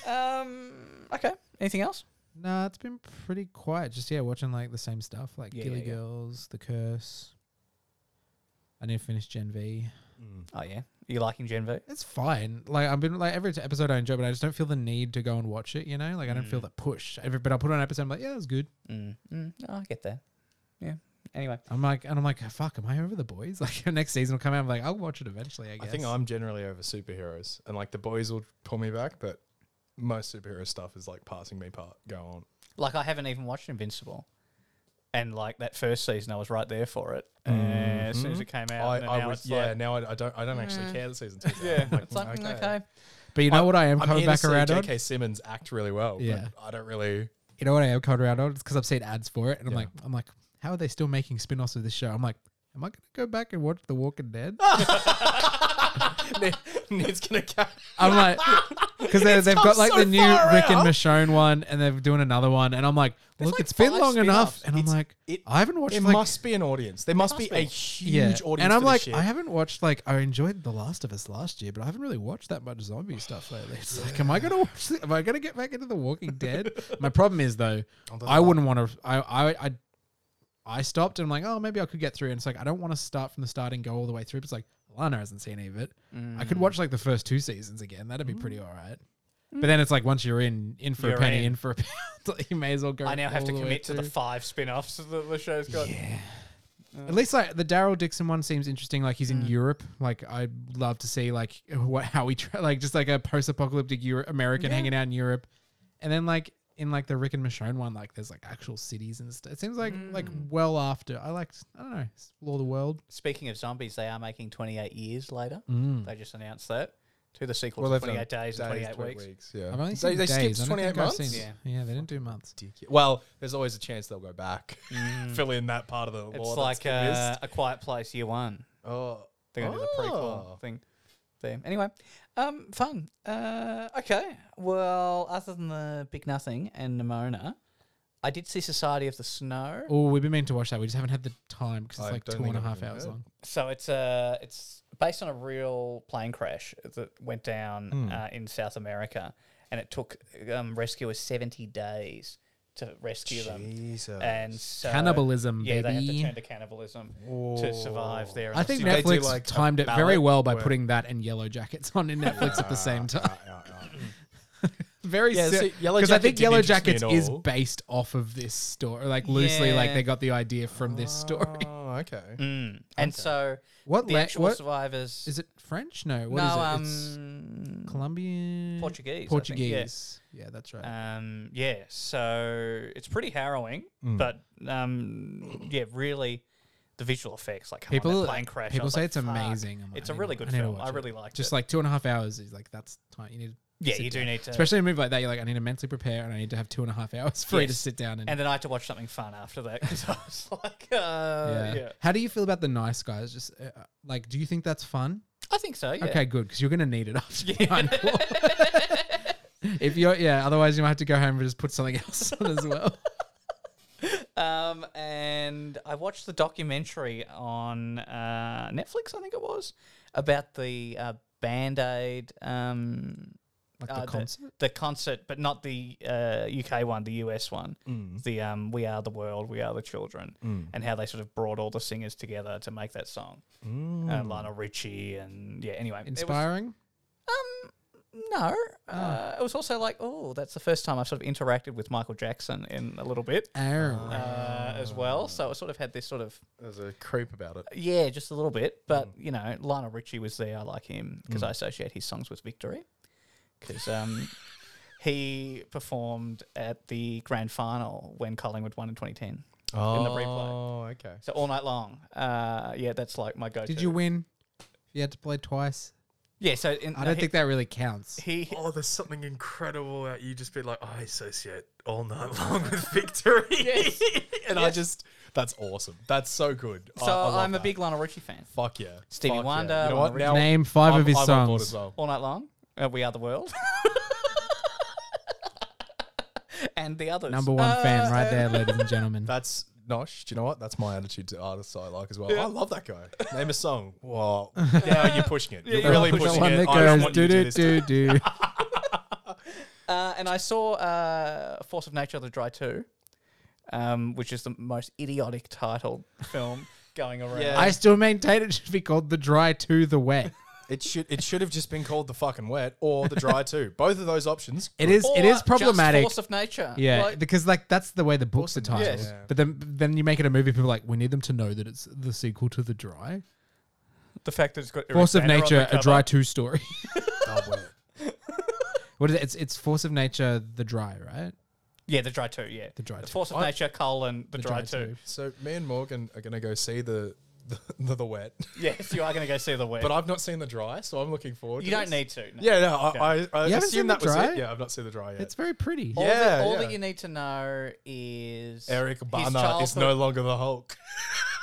Okay. Anything else? Nah, it's been pretty quiet. Just watching like the same stuff, like Yeah, Gilly yeah, yeah. Girls, The Curse. I need to finish Gen V. Oh yeah. You liking Gen V? It's fine. Like I've been like every episode I enjoy, but I just don't feel the need to go and watch it. You know, like I don't feel the push. But I'll put on an episode. I'm like, yeah, it was good. Oh, I get that. Yeah. Anyway. I'm like, fuck, am I over the boys? Like next season will come out. I'm like, I'll watch it eventually. I I guess. think I'm generally over superheroes, and like the boys will pull me back, but most superhero stuff is like passing me part. Go on. Like I haven't even watched Invincible. And like that first season, I was right there for it. As soon as it came out, and I now was it's like, now I don't actually care that season 2. yeah, it's like okay. But you know what I am I'm coming here to back see around on. J.K. Simmons act really well. Yeah. But I don't really. You know what I am coming around on? It's because I've seen ads for it, and Yeah. I'm like, how are they still making spin-offs of this show? I'm like, am I going to go back and watch The Walking Dead? Ned's gonna go. I'm like, because they've come got like so the new far Rick and out. Michonne one, and they're doing another one, and I'm like, look, like it's been 5 long enough, spin-offs. and I'm like, I haven't watched It like, must be an audience. There must be a huge audience. and I'm for like, this shit. I haven't watched like, I enjoyed The Last of Us last year, but I haven't really watched that much zombie stuff lately. It's like, am I gonna watch? Am I gonna get back into The Walking Dead? My problem is though, I wouldn't want to. I stopped and I'm like, oh, maybe I could get through. And it's like, I don't want to start from the start and go all the way through. It's like, Lana hasn't seen any of it. I could watch like the first 2 seasons again. That'd be pretty all right. But then it's like, once you're in for You're a penny, in. in for a pound, you may as well go. I now have to all the way commit to the through. 5 spin-offs that the show's got. Yeah. At least like the Daryl Dixon one seems interesting. Like he's in Europe. Like I'd love to see like how he like just like a post-apocalyptic American hanging out in Europe, and then like in like the Rick and Michonne one, like there's like actual cities and stuff. It seems like well after. I don't know, Law of the World. Speaking of zombies, they are making 28 years later. Mm. They just announced that. To the sequel Well, to they've 28 done days and 28 weeks. Yeah, I've only seen they days. skipped I don't 28 think I've months. seen- yeah, they didn't do months. Well, there's always a chance they'll go back, fill in that part of the It's law. like that's A Quiet Place Year 1. oh, They're going to do the prequel thing there. Anyway, fun. Okay. Well, other than the Big Nothing and Nimona, I did see Society of the Snow. Oh, we've been meaning to watch that. We just haven't had the time because it's I like don't 2.5 think I've hours even long. So it's based on a real plane crash that went down in South America, and it took rescuers 70 days to rescue them. Jesus. And so, Cannibalism, yeah, they had to baby. turn to cannibalism to survive there. I think So they do, Netflix like, a timed it very ballot well by where- putting that and Yellow Jackets on in Netflix at the same time. Very Yeah, see, Yellow because I Jacket think didn't Yellow interest me Jackets at is all. based off of this story, like loosely, like Yeah. they got the idea from this story. Oh, okay. And so What the actual what survivors is it? French? No, what no, is it? It's Colombian, Portuguese, I think, Portuguese. Yeah, that's right. yeah, so it's pretty harrowing, but yeah, really, the visual effects, like come on, that plane crash. I people was say like, it's fuck. amazing. I'm like, It's a I need really to- good I need to film. watch I it. really liked Just it. like 2.5 hours is like that's time you need. Yeah, sit you do down. need to, Especially in a movie like that, you're like, I need to mentally prepare and I need to have 2.5 hours free to Yes. sit down and. and then I had to watch something fun after that because I was like, yeah. yeah, How do you feel about The Nice Guys? Just like, do you think that's fun? I think so. Yeah. Okay, good, because you're gonna need it after Behind Claw. If you're, otherwise you might have to go home and just put something else on as well. And I watched the documentary on Netflix, I think it was, about the Band-Aid, Like the concert. the concert, but not the UK one, the US one. The We Are the World, We Are the Children, and how they sort of brought all the singers together to make that song. Lionel Richie and anyway, Inspiring. No, it was also like, oh, that's the first time I've sort of interacted with Michael Jackson in a little bit as well. So I sort of had this sort of There's a creep about it. yeah, just a little bit. But you know, Lionel Richie was there. I like him because I associate his songs with victory. Because he performed at the grand final when Collingwood won in 2010 in the replay. Oh, okay. So all night long, yeah, that's like my go-to. Did you win? You had to play twice. Yeah. So I don't think that really counts. he. Oh, there's something incredible about you just be like, I associate all night long with victory. Yes. And I just, that's awesome. That's so good. So I love I'm a that. big Lionel Richie fan. Fuck yeah. Stevie Fuck Wonder, Yeah. You know what? Lionel Now Name 5 of his I'm on board songs. as well. All night long, We Are the World, and the others. Number one fan right there, ladies and gentlemen. That's Nosh. Do you know what? That's my attitude to artists I like as well. I love that guy. Name a song. Well, now you're pushing it. You're really The pushing one it. that I don't goes want you to do this. do. And I saw Force of Nature: The Dry 2, which is the most idiotic titled film going around. Yeah. I still maintain it should be called The Dry to the Wet. It should have just been called The Fucking Wet or The Dry 2. Both of those options. It is Or problematic. Just Force of Nature. Yeah, Like, because like that's the way the books are titled. Yes. But then you make it a movie. People are like, we need them to know that it's the sequel to The Dry. the fact that it's got Eric Force of Bana on Nature, the a cover. Dry 2 story. Oh, wet. What is it? It's Force of Nature, The Dry, right? Yeah, The Dry 2. Yeah, The Dry 2. Force of I- Nature: The Dry 2. So me and Morgan are going to go see the Wet. Yes, you are going to go see The Wet. But I've not seen The Dry, so I'm looking forward You to don't this. need to. No. Yeah, no, I You haven't assume seen that The was Dry? it. Yeah, I've not seen The Dry yet. It's very pretty. All, Yeah, all yeah. that you need to know is Eric his Bana is childhood- no longer the Hulk.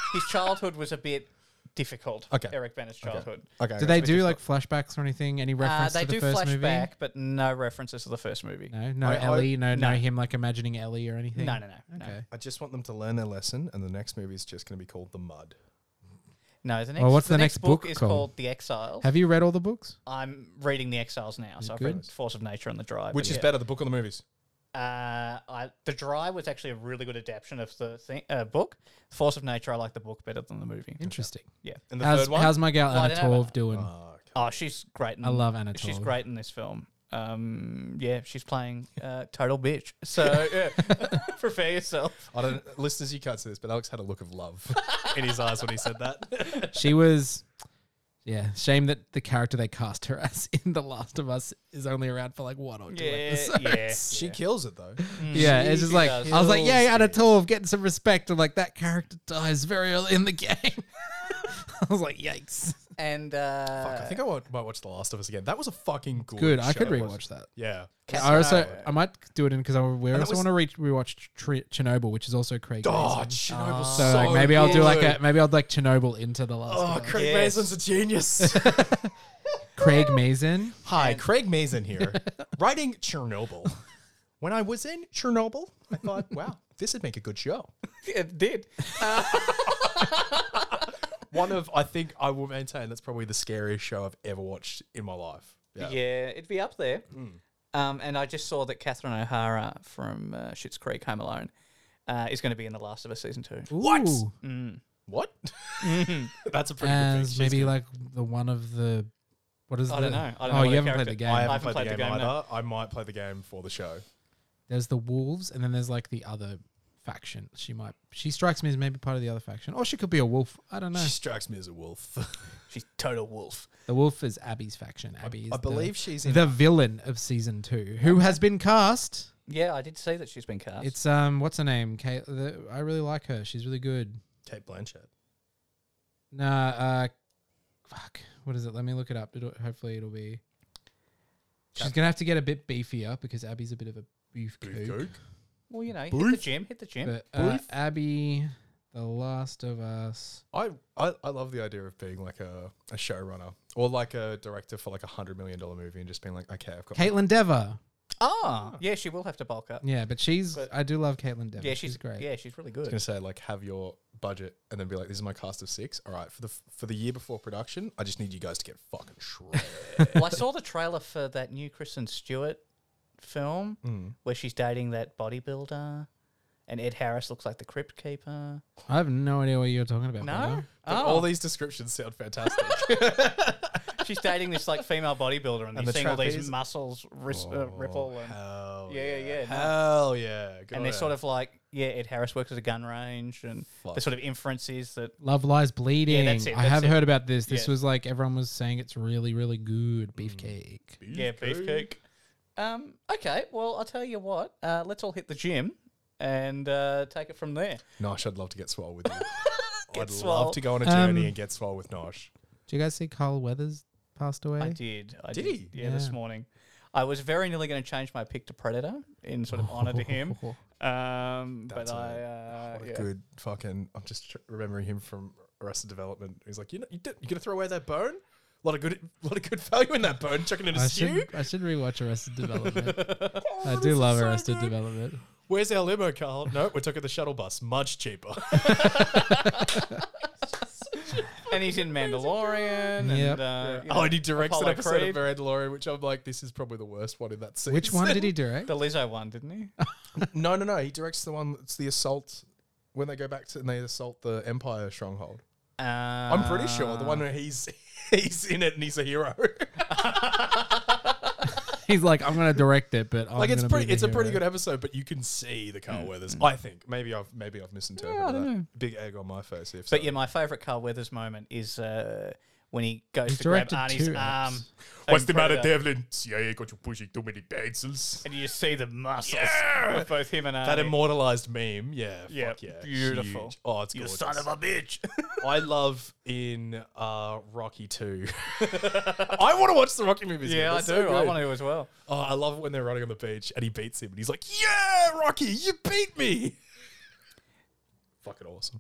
his childhood was a bit difficult. Okay. Eric Bennett's childhood. Okay. Do they do like flashbacks or anything? Any reference They to the do first flashback, movie? but no references to the first movie. No, I- Ellie, no, no. him like imagining Ellie or anything. No. Okay. I just want them to learn their lesson, and the next movie is just going to be called The Mud. No, the next. Well, what's the next book book is called? called The Exiles. Have you read all the books? I'm reading The Exiles now, so I've Good. read Force of Nature and The Dry. Which but is yeah. better, the book or the movies? The Dry was actually a really good adaptation of the book. Force of Nature, I like the book better than the movie. Interesting. Yeah. And the How's, third one? how's my gal Well, I Anna don't know Torv doing? Okay. Oh, she's great. I love Anna She's Torv. great in this film. Yeah, she's playing total bitch. So yeah, prepare yourself. I don't, listeners, you can't see this, but Alex had a look of love in his eyes when he said that. She was, yeah. Shame that the character they cast her as in The Last of Us is only around for like 1 or 2 episodes. Yeah. She kills it though. Yeah, it's just like does. I was like, yeah, Kills Anna it. Torv getting some respect, and like that character dies very early in the game. I was like, yikes. And Fuck, I think I might watch The Last of Us again. That was a fucking Good, I could show. rewatch that. Yeah. I might do it in because we that also was- want to rewatch Chernobyl, which is also Craig. Oh, Mazin. Chernobyl's So like, maybe good. I'll do like Chernobyl into The Last Oh, of Us. Craig Yes. Mazin's a genius. Craig Mazin. Hi, Craig Mazin here, writing Chernobyl. When I was in Chernobyl, I thought, wow, this would make a good show. it did. One of, I think I will maintain, that's probably the scariest show I've ever watched in my life. Yeah, it'd be up there. And I just saw that Catherine O'Hara from Schitt's Creek Home Alone is going to be in The Last of Us season 2. What? Ooh. What? That's a pretty good thing. As She's maybe good. like the one of the. What is I the? don't know. I don't know Oh, what you her haven't played character- the game. I haven't haven't played the game no. either. I might play the game for the show. There's the wolves, and then there's like the other faction. She strikes me as maybe part of the other faction, or she could be a wolf. I don't know. She strikes me as a wolf. She's total wolf. The wolf is Abby's faction. Abby is I believe she's in. the villain of season 2, who has been cast. Yeah, I did see that she's been cast. It's what's her name? Kate. I really like her. She's really good. Kate Blanchett. Nah, fuck. What is it? Let me look it up. Hopefully it'll be. She's gonna have to get a bit beefier because Abby's a bit of a beef kook. well, you know, hit Boof. the gym. Hit the gym. But Boof. Abby, The Last of Us. I love the idea of being like a showrunner or like a director for like $100 million movie and just being like, okay, I've got. Caitlin Dever. Yeah, she will have to bulk up. Yeah, but I do love Caitlin Dever. Yeah, she's great. Yeah, she's really I was good. gonna say like have your budget and then be like, this is my cast of 6. All right, for the year before production, I just need you guys to get fucking shredded. Well, I saw the trailer for that new Kristen Stewart film where she's dating that bodybuilder, and Ed Harris looks like the Crypt Keeper. I have no idea what you're talking about. No, brother. But all these descriptions sound fantastic. she's dating this like female bodybuilder, and And you're the seeing all these trapeze? muscles ripple, and Hell Yeah. Hell yeah. Good and on they're her. sort of like, Ed Harris works at a gun range, and Fuck. the sort of inference is that Love Lies Bleeding. that's it, I that's have it. heard about this. This Yeah. was like everyone was saying it's really, really good. Beefcake. beefcake. Okay, well, I'll tell you what. Let's all hit the gym and take it from there. Nosh, I'd love to get swole with you. Get I'd swole. love to go on a journey and get swole with Nosh. Did you guys see Carl Weathers passed away? I did. Did he? Yeah, this Yeah. morning. I was very nearly going to change my pick to Predator in sort of honor to him. But That's I, What a good fucking. I'm just remembering him from Arrested Development. He's like, you gonna throw away that bone? A lot of good value in that bone. Chucking it in a stew. I should rewatch Arrested Development. I do love Arrested Development. Where's our limo, Carl? No, we're taking the shuttle bus. Much cheaper. and he's in Mandalorian. Yep. And, Oh, and he directs Apollo an episode Creed. of Mandalorian, which I'm like, this is probably the worst one in that season. Which one did he direct? The Lizzo one, didn't he? No. He directs the one that's the assault when they go back to and they assault the Empire stronghold. I'm pretty sure the one where he's in it and he's a hero. He's like, I'm gonna direct it, but I'm Like it's gonna be the a pretty hero. good episode, but you can see the Carl Weathers. I think maybe I've misinterpreted I don't that. know. Big egg on my face. If But so. yeah, my favourite Carl Weathers moment is when he goes He's to grab directed Arnie's 2 arm. eps. What's in the matter, Predator, Devlin? CIA got you pushing too many pencils. And you just see the muscles Yeah! of both him and Arnie. That immortalized meme, yeah, Yeah, fuck yeah, beautiful. Huge. Oh, it's You gorgeous. son of a bitch. I love in Rocky 2. I want to watch the Rocky movies. Yeah, I again. do. They're so I good. want to as well. Oh, I love it when they're running on the beach and he beats him and he's like, "Yeah, Rocky, you beat me." Fucking awesome.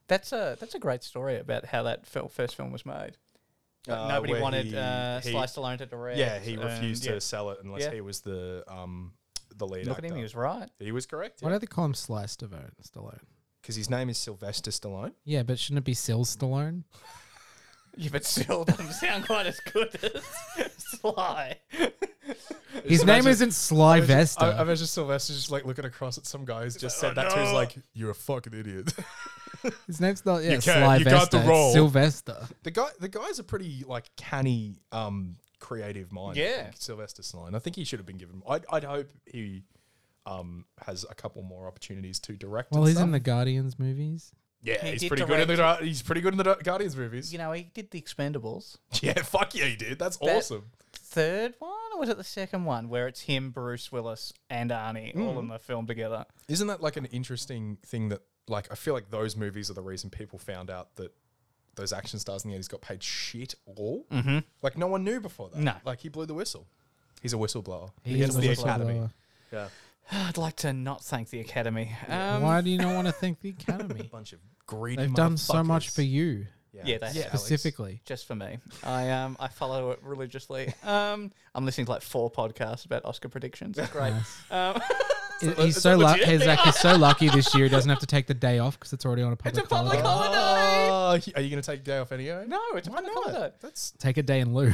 That's a great story about how that first film was made. Nobody where wanted he- Sly Stallone to direct. Yeah, he and, refused yeah. to sell it unless Yeah. he was the lead Look at actor. him, he was right. He was correct. Why do they call him Sly Stallone? Because his name is Sylvester Stallone. Yeah, but shouldn't it be Syl Stallone? Yeah, but still doesn't sound quite as good as Sly. His name isn't Sly Vesta. I imagine Sylvester just like looking across at some guy who's just said that to his like, "You're a fucking idiot." His name's not You Sly you got Vesta. the role. It's Sylvester. The guy's a pretty like canny, creative mind. I Yeah. think, Sylvester Stallone. I think he should have been given. I'd hope he has a couple more opportunities to direct. Well, and he's stuff. in the Guardians movies. Yeah, He he's did pretty good in the he's pretty good in the Guardians movies. You know, he did the Expendables. Yeah, fuck yeah, he did. That's That- awesome. Third one, or was it the second one, where it's him, Bruce Willis, and Arnie all in the film together? Isn't that like an interesting thing that like I feel like those movies are the reason people found out that those action stars in the 80s got paid shit all? Mm-hmm. Like no one knew before that. No. Like he blew the whistle. He's a whistleblower. He Against is the a Academy. whistleblower. Yeah. I'd like to not thank the Academy. Why do you not want to thank the Academy? Bunch of greedy They've done so much motherfuckers. for you, Yeah, they have. Alex. specifically. Just for me. I follow it religiously. I'm listening to like 4 podcasts about Oscar predictions. It's great. He's so lucky. He's so lucky this year. He doesn't have to take the day off because it's already on a public a public holiday. holiday. Oh, are you going to take a day off anyway? No, it's a public holiday. That's Take a day in lieu.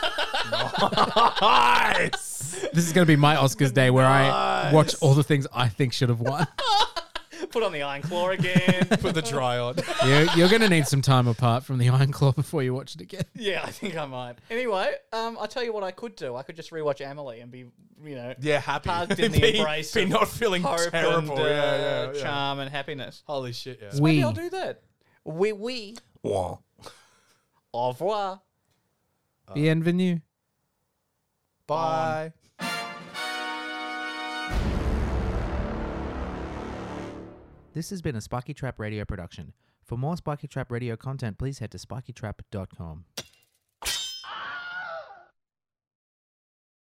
nice. This is going to be my Oscars day where I watch all the things I think should have won. Put on the Iron Claw again. Put the dry on. You're going to need some time apart from the Iron Claw before you watch it again. Yeah, I think I might. Anyway, I'll tell you what I could do. I could just rewatch Emily and be, Yeah, happy. hugged in the embrace be of not feeling hope terrible. and yeah. charm and happiness. Holy shit, yeah. We. Maybe I'll do that. Oui. Au revoir. Bienvenue. Bye. This has been a Spiky Trap Radio production. For more Spiky Trap Radio content, please head to spikytrap.com.